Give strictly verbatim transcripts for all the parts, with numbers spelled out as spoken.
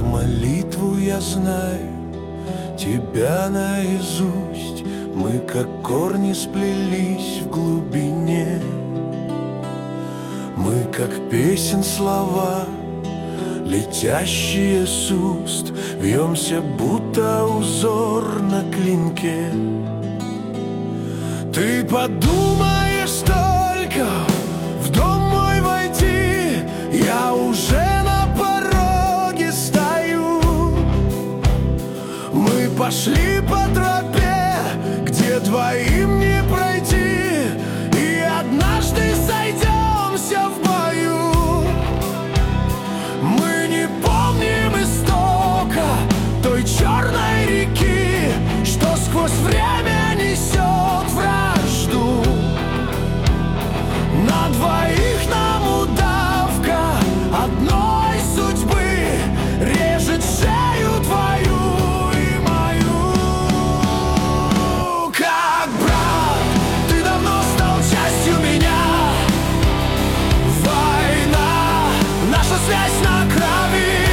как молитву я знаю тебя наизусть. Мы как корни сплелись в глубине, мы как песен слова, летящие с уст, вьемся, будто узор на клинке. Ты подумаешь только в дом мой войти, я уже на пороге стою. Мы пошли по тропе, где двоим не пройти, и однажды сойдемся в бою. Мы не помним истока той черной реки, что сквозь время несет вражду. На двоих нам удавка одной судьбы режет шею твою и мою. Как брат, ты давно стал частью меня. Война, наша связь на крови.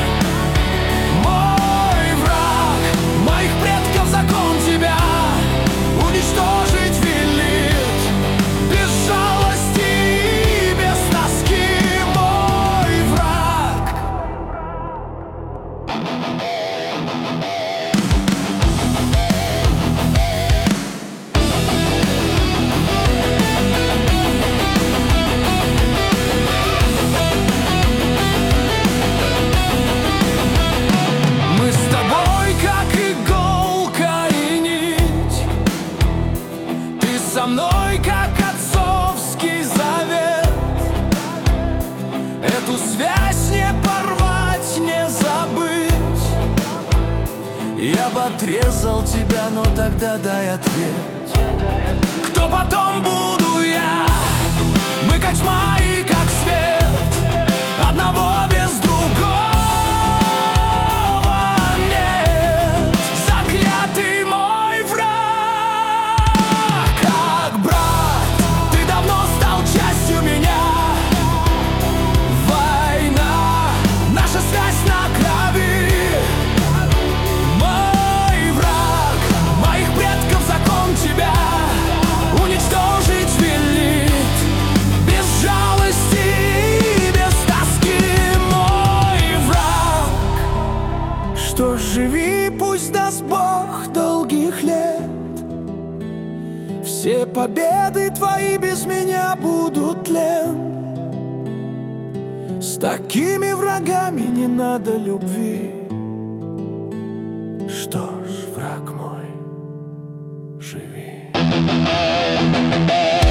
Мой враг, моих предков закон тебя уничтожить велит. Без жалости и без тоски, мой враг. Мы с тобой как иголка и нить, ты со мной как отцовский завет. Эту связь не порвать, не забыть. Я бы отрезал тебя, но тогда дай ответ. Кто потом буду я? Мы как тьма и как свет, одного без другого нет. Заклятый мой враг. Как брат, ты давно стал частью меня. Война, наша связь на крови. Мой враг, моих предков закон тебя уничтожить велит. Без жалости и без тоски, мой враг. Что ж, живи, пусть даст Бог долгих лет. Все победы твои без меня будут тлен. С такими врагами не надо любви. Что ж, враг мой, живи.